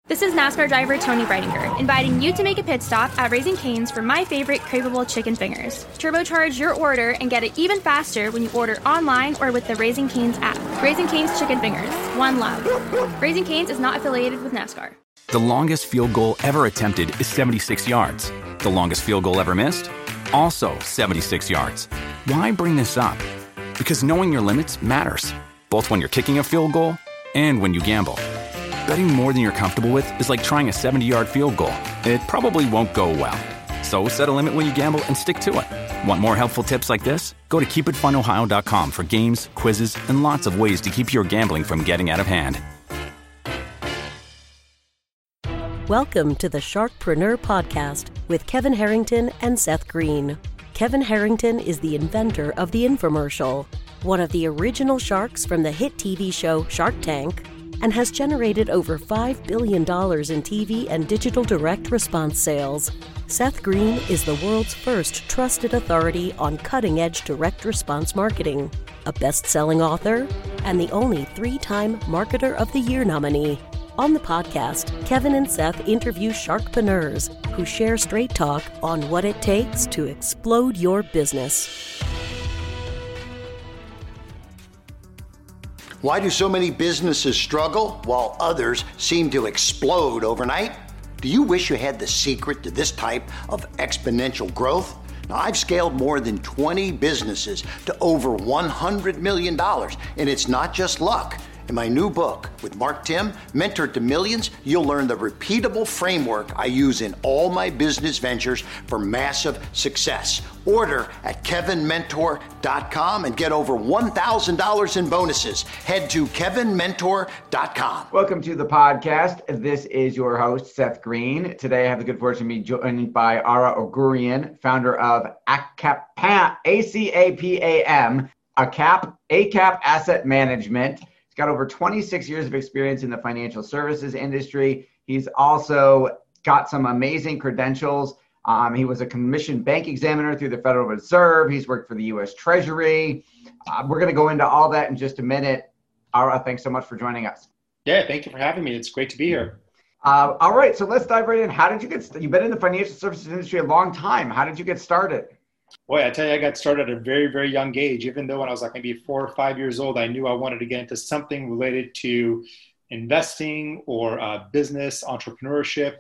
This is NASCAR driver Tony Breidinger, inviting you to make a pit stop at Raising Cane's for my favorite craveable chicken fingers. Turbocharge your order and get it even faster when you order online or with the Raising Cane's app. Raising Cane's Chicken Fingers, one love. Raising Cane's is not affiliated with NASCAR. The longest field goal ever attempted is 76 yards. The longest field goal ever missed? Also 76 yards. Why bring this up? Because knowing your limits matters, both when you're kicking a field goal and when you gamble. Betting more than you're comfortable with is like trying a 70-yard field goal. It probably won't go well. So set a limit when you gamble and stick to it. Want more helpful tips like this? Go to keepitfunohio.com for games, quizzes, and lots of ways to keep your gambling from getting out of hand. Welcome to the Sharkpreneur Podcast with Kevin Harrington and Seth Green. Kevin Harrington is the inventor of the infomercial, one of the original sharks from the hit TV show Shark Tank, and has generated over $5 billion in TV and digital direct response sales. Seth Green is the world's first trusted authority on cutting-edge direct response marketing, a best-selling author, and the only 3-time Marketer of the Year nominee. On the podcast, Kevin and Seth interview sharkpreneurs who share straight talk on what it takes to explode your business. Why do so many businesses struggle while others seem to explode overnight? Do you wish you had the secret to this type of exponential growth? Now, I've scaled more than 20 businesses to over $100 million, and it's not just luck. In my new book with Mark Timm, Mentor to Millions, you'll learn the repeatable framework I use in all my business ventures for massive success. Order at kevinmentor.com and get over $1,000 in bonuses. Head to kevinmentor.com. Welcome to the podcast. This is your host, Seth Green. Today I have the good fortune to be joined by Ara Ogurian, founder of ACAPAM, ACAP Asset Management. Got over 26 years of experience in the financial services industry. He's also got some amazing credentials. He was a commissioned bank examiner through the Federal Reserve. He's worked for the U.S. Treasury. We're going to go into all that in just a minute. Ara, thanks so much for joining us. Yeah, thank you for having me. It's great to be here. All right, so let's dive right in. How did you get started? You've been in the financial services industry a long time. How did you get started? Boy, I tell you, I got started at a very, very young age. Even though when I was like maybe 4 or 5 years old, I knew I wanted to get into something related to investing or business, entrepreneurship.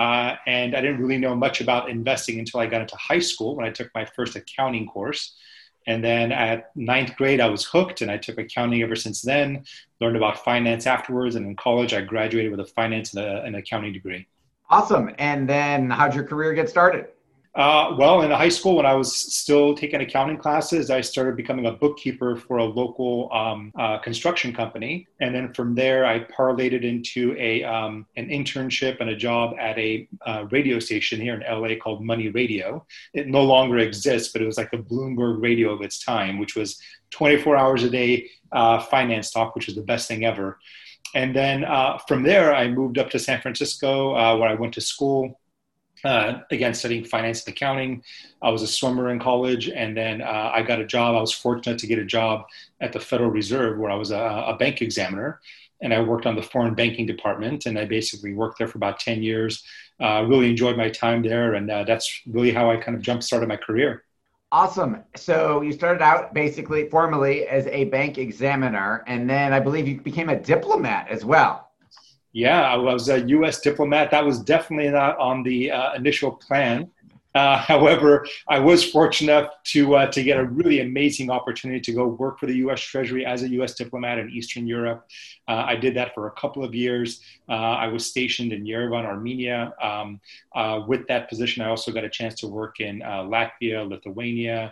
And I didn't really know much about investing until I got into high school when I took my first accounting course. And then at 9th grade, I was hooked and I took accounting ever since then, learned about finance afterwards. And in college, I graduated with a finance and an accounting degree. Awesome. And then how'd your career get started? Well, in high school, when I was still taking accounting classes, I started becoming a bookkeeper for a local construction company. And then from there, I parlayed it into an internship and a job at a radio station here in LA called Money Radio. It no longer exists, but it was like the Bloomberg radio of its time, which was 24 hours a day finance talk, which was the best thing ever. And then from there, I moved up to San Francisco, where I went to school. Again, studying finance and accounting. I was a swimmer in college, and then I got a job. I was fortunate to get a job at the Federal Reserve where I was a bank examiner, and I worked on the foreign banking department, and I basically worked there for about 10 years. Really enjoyed my time there, and that's really how I kind of jump-started my career. Awesome. So you started out basically formally as a bank examiner, and then I believe you became a diplomat as well. Yeah, I was a U.S. diplomat. That was definitely not on the initial plan. However, I was fortunate to get a really amazing opportunity to go work for the U.S. Treasury as a U.S. diplomat in Eastern Europe. I did that for a couple of years. I was stationed in Yerevan, Armenia. With that position, I also got a chance to work in Latvia, Lithuania,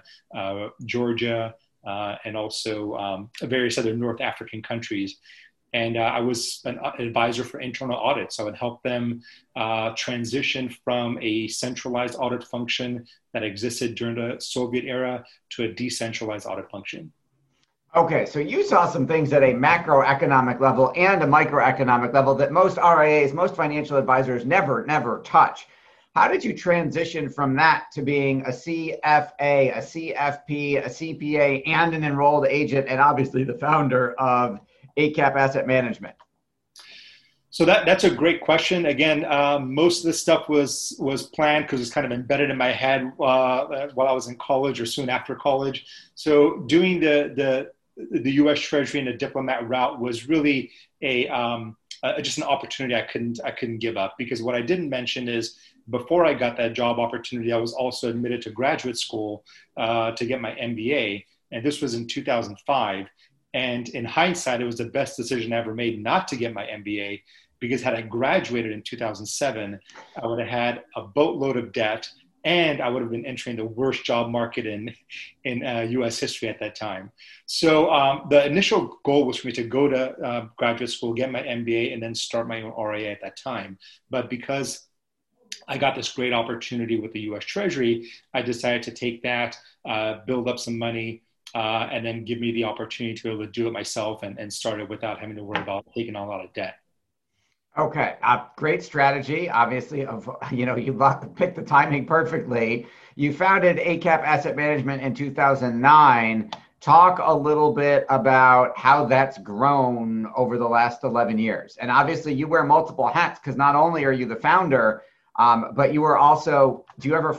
Georgia, and also various other North African countries. And I was an advisor for internal audit. So I would help them transition from a centralized audit function that existed during the Soviet era to a decentralized audit function. Okay, so you saw some things at a macroeconomic level and a microeconomic level that most RIAs, most financial advisors never touch. How did you transition from that to being a CFA, a CFP, a CPA, and an enrolled agent, and obviously the founder of ACAP Asset Management? So that's a great question. Again, most of this stuff was planned because it's kind of embedded in my head while I was in college or soon after college. So doing the U.S. Treasury and the diplomat route was really just an opportunity I couldn't give up, because what I didn't mention is before I got that job opportunity, I was also admitted to graduate school to get my MBA, and this was in 2005. And in hindsight, it was the best decision I ever made not to get my MBA, because had I graduated in 2007, I would have had a boatload of debt, and I would have been entering the worst job market in U.S. history at that time. So the initial goal was for me to go to graduate school, get my MBA, and then start my own RIA at that time. But because I got this great opportunity with the U.S. Treasury, I decided to take that, build up some money, and then give me the opportunity to be able to do it myself and start it without having to worry about taking on a lot of debt. Okay, great strategy. Obviously, you picked the timing perfectly. You founded ACAP Asset Management in 2009. Talk a little bit about how that's grown over the last 11 years. And obviously, you wear multiple hats, because not only are you the founder, but you are also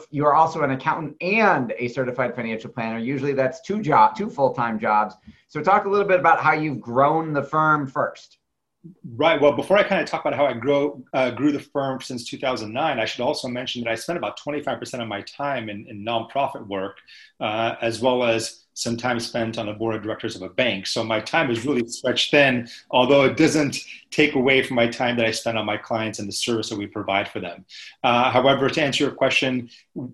an accountant and a certified financial planner. Usually, that's two full-time jobs. So talk a little bit about how you've grown the firm first. Right. Well, before I kind of talk about how I grew the firm since 2009, I should also mention that I spent about 25% of my time in nonprofit work, as well as some time spent on the board of directors of a bank. So my time is really stretched thin, although it doesn't take away from my time that I spend on my clients and the service that we provide for them. However, to answer your question,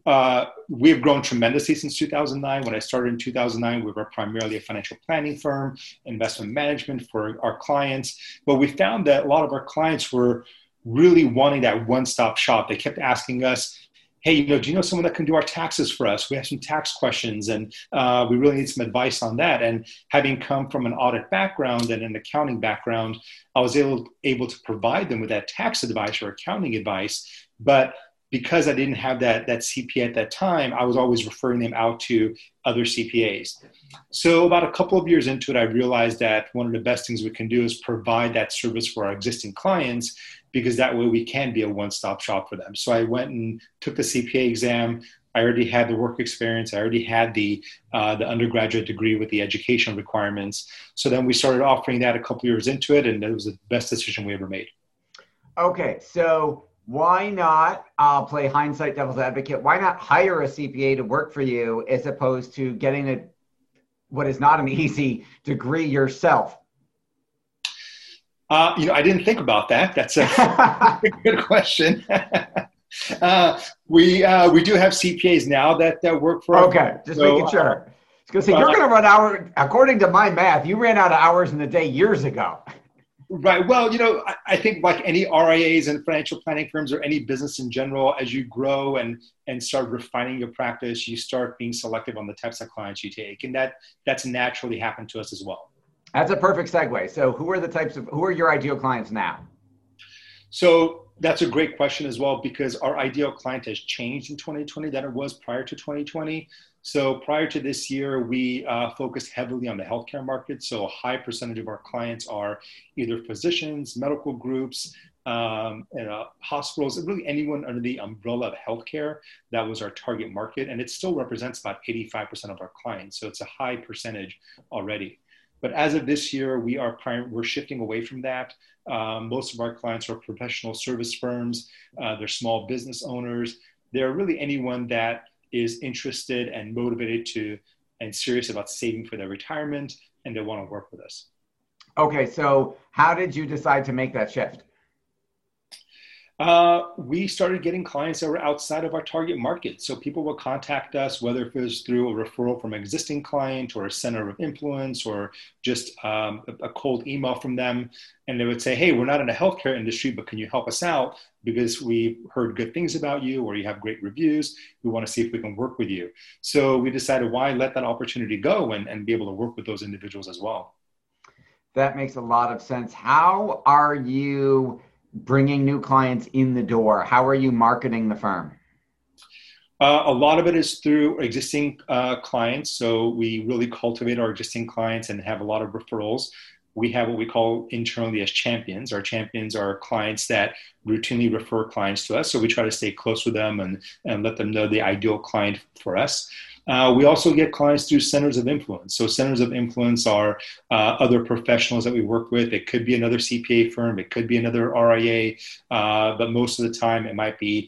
we've grown tremendously since 2009. When I started in 2009, we were primarily a financial planning firm, investment management for our clients. But we found that a lot of our clients were really wanting that one-stop shop. They kept asking us, hey, do you know someone that can do our taxes for us? We have some tax questions, and we really need some advice on that. And having come from an audit background and an accounting background, I was able to provide them with that tax advice or accounting advice. But because I didn't have that CPA at that time, I was always referring them out to other CPAs. So about a couple of years into it, I realized that one of the best things we can do is provide that service for our existing clients, because that way we can be a one-stop shop for them. So I went and took the CPA exam. I already had the work experience. I already had the undergraduate degree with the educational requirements. So then we started offering that a couple of years into it, and it was the best decision we ever made. Okay, so why not, I'll play hindsight devil's advocate, why not hire a CPA to work for you as opposed to getting what is not an easy degree yourself? I didn't think about that. That's a good question. We do have CPAs now that work for us. Okay, just making sure. I was going to say, you're going to run hours, according to my math, you ran out of hours in the day years ago. Right. Well, I think like any RIAs and financial planning firms or any business in general, as you grow and start refining your practice, you start being selective on the types of clients you take. And that's naturally happened to us as well. That's a perfect segue. So who are your ideal clients now? So that's a great question as well, because our ideal client has changed in 2020 than it was prior to 2020. So prior to this year, we focused heavily on the healthcare market. So a high percentage of our clients are either physicians, medical groups, hospitals, and really anyone under the umbrella of healthcare. That was our target market. And it still represents about 85% of our clients. So it's a high percentage already. But as of this year, we're shifting away from that. Most of our clients are professional service firms. They're small business owners. They're really anyone that is interested and motivated and serious about saving for their retirement, and they want to work with us. Okay, so how did you decide to make that shift? We started getting clients that were outside of our target market. So people will contact us, whether it was through a referral from an existing client or a center of influence or just a cold email from them. And they would say, hey, we're not in the healthcare industry, but can you help us out? Because we heard good things about you or you have great reviews. We want to see if we can work with you. So we decided, why let that opportunity go and be able to work with those individuals as well. That makes a lot of sense. How are you bringing new clients in the door? How are you marketing the firm? A lot of it is through existing clients. So we really cultivate our existing clients and have a lot of referrals. we have what we call internally as champions. Our champions are clients that routinely refer clients to us. So we try to stay close with them and let them know the ideal client for us. We also get clients through centers of influence. So centers of influence are other professionals that we work with. It could be another CPA firm. It could be another RIA. But most of the time it might be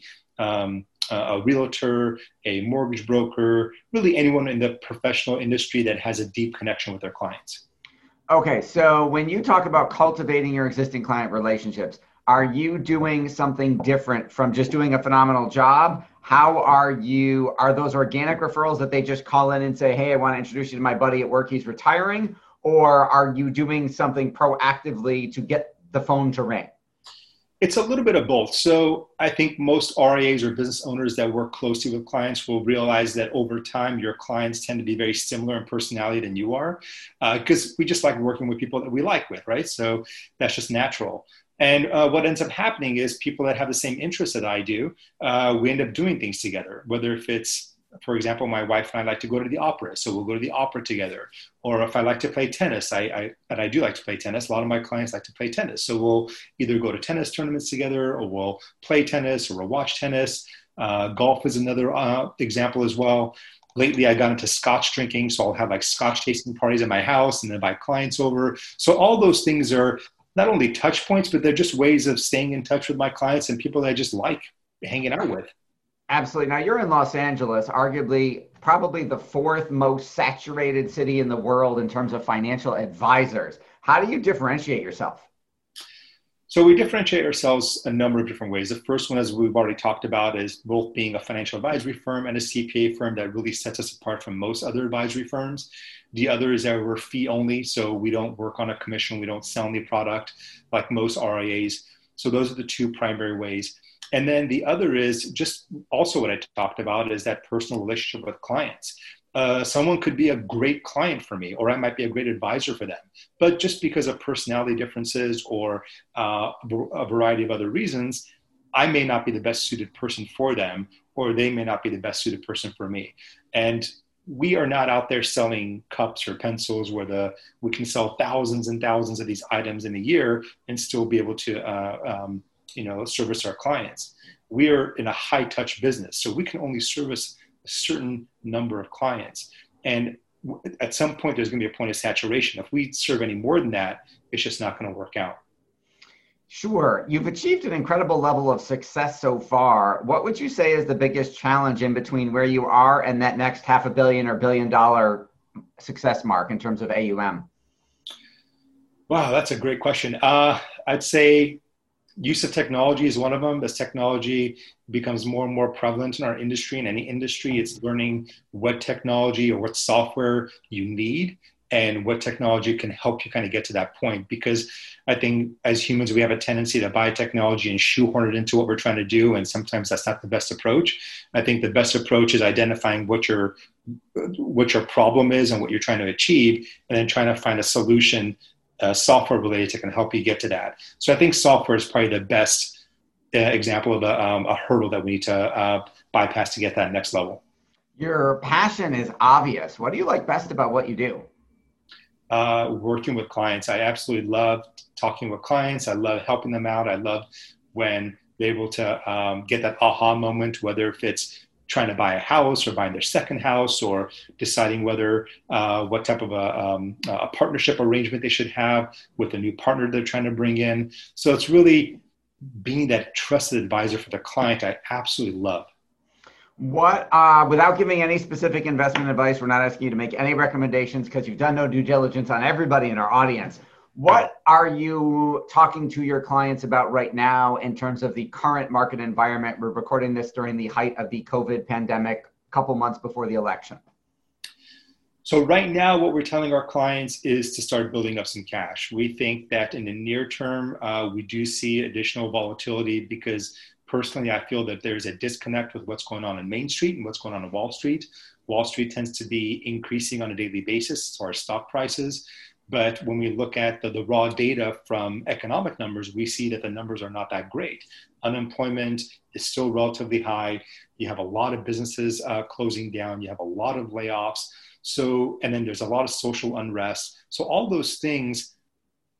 a realtor, a mortgage broker, really anyone in the professional industry that has a deep connection with their clients. Okay, so when you talk about cultivating your existing client relationships, are you doing something different from just doing a phenomenal job? How are those organic referrals that they just call in and say, hey, I want to introduce you to my buddy at work, he's retiring? Or are you doing something proactively to get the phone to ring? It's a little bit of both. So I think most RIAs or business owners that work closely with clients will realize that over time, your clients tend to be very similar in personality than you are, because we just like working with people that we like with, right? So that's just natural. And what ends up happening is people that have the same interests that I do, we end up doing things together, whether if it's, for example, my wife and I like to go to the opera, so we'll go to the opera together. Or if I like to play tennis, and I do like to play tennis. A lot of my clients like to play tennis. So we'll either go to tennis tournaments together, or we'll play tennis, or we'll watch tennis. Golf is another example as well. Lately, I got into scotch drinking, so I'll have like scotch tasting parties at my house and then invite clients over. So all those things are not only touch points, but they're just ways of staying in touch with my clients and people that I just like hanging out with. Absolutely. Now you're in Los Angeles, arguably probably the fourth most saturated city in the world in terms of financial advisors. How do you differentiate yourself? So we differentiate ourselves a number of different ways. The first one, as we've already talked about, is both being a financial advisory firm and a CPA firm that really sets us apart from most other advisory firms. The other is that we're fee only, so we don't work on a commission. We don't sell any product like most RIAs. So those are the two primary ways. And then the other is just also what I talked about is that personal relationship with clients. Someone could be a great client for me, or I might be a great advisor for them. But just because of personality differences or a variety of other reasons, I may not be the best suited person for them, or they may not be the best suited person for me. And we are not out there selling cups or pencils where we can sell thousands and thousands of these items in a year and still be able to service our clients. We are in a high touch business, so we can only service a certain number of clients. And at some point, there's going to be a point of saturation. If we serve any more than that, it's just not going to work out. Sure. You've achieved an incredible level of success so far. What would you say is the biggest challenge in between where you are and that next $500 million or $1 billion success mark in terms of AUM? Wow, that's a great question. I'd say use of technology is one of them. As technology becomes more and more prevalent in our industry, in any industry, it's learning what technology or what software you need and what technology can help you kind of get to that point. Because I think as humans, we have a tendency to buy technology and shoehorn it into what we're trying to do. And sometimes that's not the best approach. I think the best approach is identifying what your problem is and what you're trying to achieve, and then trying to find a solution software related to can help you get to that. So I think software is probably the best example of a hurdle that we need to bypass to get that next level. Your passion is obvious. What do you like best about what you do? Working with clients. I absolutely love talking with clients. I love helping them out. I love when they're able to get that aha moment, whether if it's trying to buy a house or buying their second house or deciding whether what type of a partnership arrangement they should have with a new partner they're trying to bring in. So it's really being that trusted advisor for the client. I absolutely love. What, without giving any specific investment advice, we're not asking you to make any recommendations because you've done no due diligence on everybody in our audience. What are you talking to your clients about right now in terms of the current market environment? We're recording this during the height of the COVID pandemic, a couple months before the election. So right now, what we're telling our clients is to start building up some cash. We think that in the near term, we do see additional volatility because personally, I feel that there's a disconnect with what's going on in Main Street and what's going on in Wall Street. Wall Street tends to be increasing on a daily basis as far as stock prices. But when we look at the raw data from economic numbers, we see that the numbers are not that great. Unemployment is still relatively high. You have a lot of businesses closing down. You have a lot of layoffs. And then there's a lot of social unrest. So all those things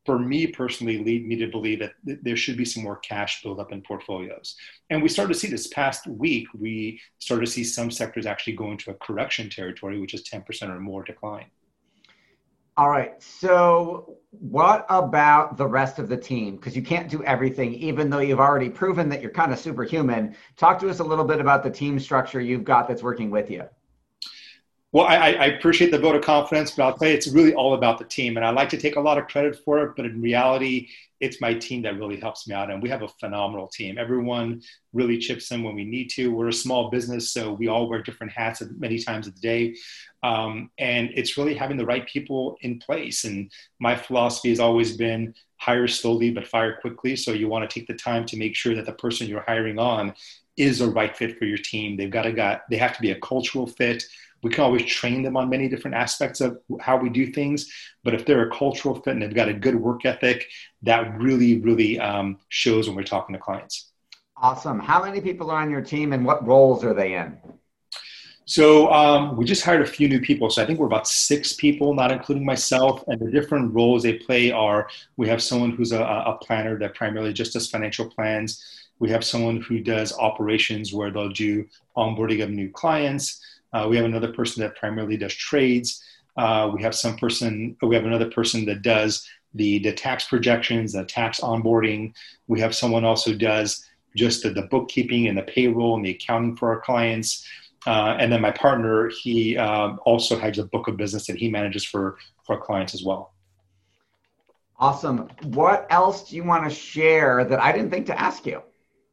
for me personally, lead me to believe that there should be some more cash buildup in portfolios. And we started to see this past week, we started to see some sectors actually go into a correction territory, which is 10% or more decline. All right. So what about the rest of the team? Because you can't do everything, even though you've already proven that you're kind of superhuman. Talk to us a little bit about the team structure you've got that's working with you. Well, I appreciate the vote of confidence, but I'll tell you, it's really all about the team. And I like to take a lot of credit for it, but in reality, it's my team that really helps me out. And we have a phenomenal team. Everyone really chips in when we need to. We're a small business, so we all wear different hats at many times of the day. And it's really having the right people in place. And my philosophy has always been hire slowly, but fire quickly. So you want to take the time to make sure that the person you're hiring on is a right fit for your team. They have to be a cultural fit. We can always train them on many different aspects of how we do things, but if they're a cultural fit and they've got a good work ethic, that really, really shows when we're talking to clients. Awesome. How many people are on your team and what roles are they in? So we just hired a few new people. So I think we're about 6 people, not including myself. And the different roles they play are, we have someone who's a planner that primarily just does financial plans. We have someone who does operations where they'll do onboarding of new clients. We have another person that primarily does trades. We have another person that does the tax projections, the tax onboarding. We have someone also does just the bookkeeping and the payroll and the accounting for our clients. And then my partner, he also has a book of business that he manages for our clients as well. Awesome. What else do you want to share that I didn't think to ask you?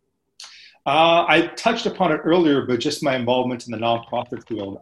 I touched upon it earlier, but just my involvement in the nonprofit field.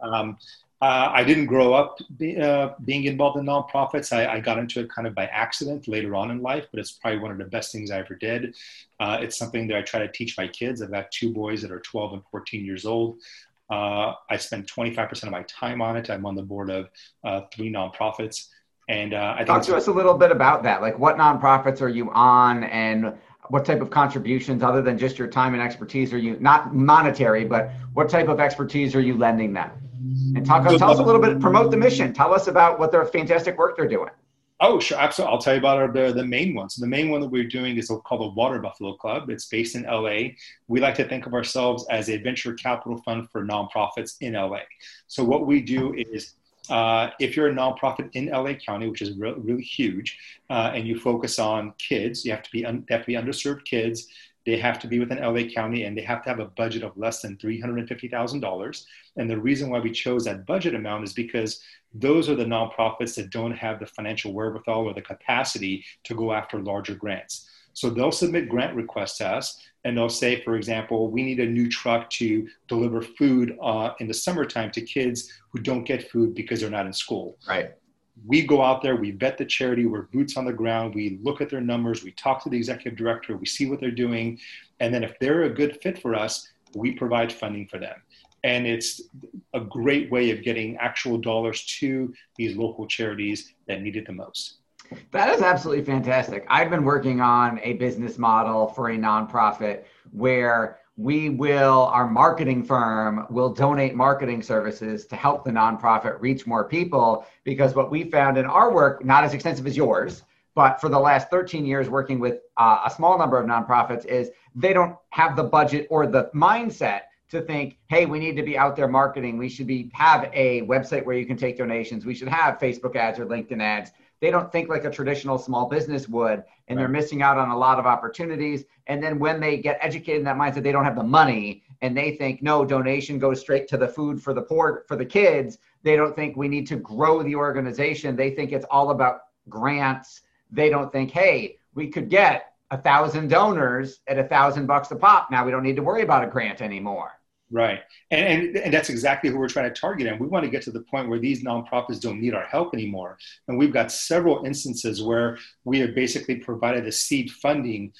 I didn't grow up being involved in nonprofits. I got into it kind of by accident later on in life, but it's probably one of the best things I ever did. It's something that I try to teach my kids. I've got 2 boys that are 12 and 14 years old. I spend 25% of my time on it. I'm on the board of 3 nonprofits. And talk to us a little bit about that. Like, what nonprofits are you on, and what type of contributions, other than just your time and expertise, are you, not monetary, but what type of expertise are you lending them? And tell us a little bit, promote the mission. Tell us about what their fantastic work they're doing. Oh, sure. Absolutely. I'll tell you about the main one. So the main one that we're doing is called the Water Buffalo Club. It's based in LA. We like to think of ourselves as a venture capital fund for nonprofits in LA. So what we do is, if you're a nonprofit in LA County, which is really huge, and you focus on kids, they have to be underserved kids. They have to be within LA County, and they have to have a budget of less than $350,000. And the reason why we chose that budget amount is because those are the nonprofits that don't have the financial wherewithal or the capacity to go after larger grants. So they'll submit grant requests to us, and they'll say, for example, we need a new truck to deliver food in the summertime to kids who don't get food because they're not in school. Right. We go out there, we vet the charity, we're boots on the ground, we look at their numbers, we talk to the executive director, we see what they're doing. And then if they're a good fit for us, we provide funding for them. And it's a great way of getting actual dollars to these local charities that need it the most. That is absolutely fantastic. I've been working on a business model for a nonprofit where our marketing firm will donate marketing services to help the nonprofit reach more people, because what we found in our work, not as extensive as yours, but for the last 13 years working with a small number of nonprofits, is they don't have the budget or the mindset to think, hey, we need to be out there marketing. We should have a website where you can take donations. We should have Facebook ads or LinkedIn ads. They don't think like a traditional small business would, and they're missing out on a lot of opportunities. And then when they get educated in that mindset, they don't have the money, and they think, no, donation goes straight to the food for the poor, for the kids. They don't think we need to grow the organization. They think it's all about grants. They don't think, hey, we could get 1,000 donors at $1,000 a pop. Now we don't need to worry about a grant anymore. Right. And that's exactly who we're trying to target. And we want to get to the point where these nonprofits don't need our help anymore. And we've got several instances where we have basically provided the seed funding,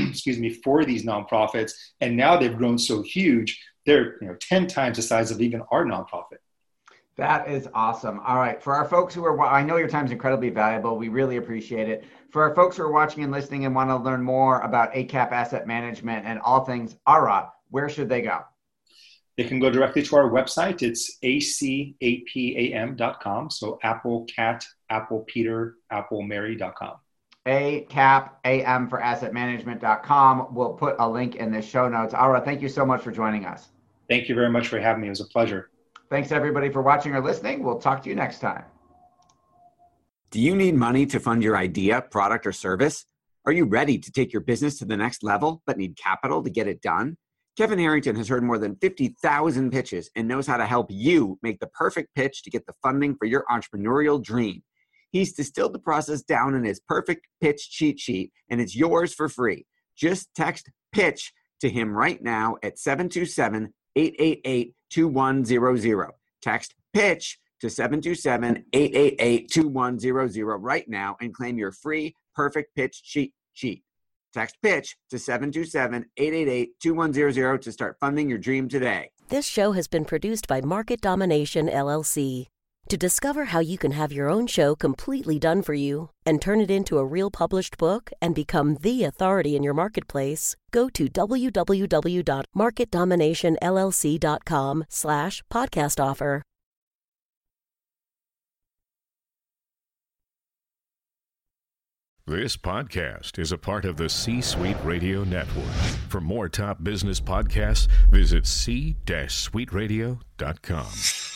for these nonprofits. And now they've grown so huge, they're 10 times the size of even our nonprofit. That is awesome. All right. For our folks who are, I know your time is incredibly valuable. We really appreciate it. For our folks who are watching and listening and want to learn more about ACAP Asset Management and all things ARA, where should they go? They can go directly to our website. It's acapam.com. So Apple Cat, Apple Peter, Apple Mary.com. ACAP, for assetmanagement.com. We'll put a link in the show notes. Ara, thank you so much for joining us. Thank you very much for having me. It was a pleasure. Thanks, everybody, for watching or listening. We'll talk to you next time. Do you need money to fund your idea, product, or service? Are you ready to take your business to the next level but need capital to get it done? Kevin Harrington has heard more than 50,000 pitches and knows how to help you make the perfect pitch to get the funding for your entrepreneurial dream. He's distilled the process down in his perfect pitch cheat sheet, and it's yours for free. Just text PITCH to him right now at 727-888-2100. Text PITCH to 727-888-2100 right now and claim your free perfect pitch cheat sheet. Text PITCH to 727-888-2100 to start funding your dream today. This show has been produced by Market Domination, LLC. To discover how you can have your own show completely done for you and turn it into a real published book and become the authority in your marketplace, go to www.marketdominationllc.com/podcast offer. This podcast is a part of the C-Suite Radio Network. For more top business podcasts, visit c-suiteradio.com.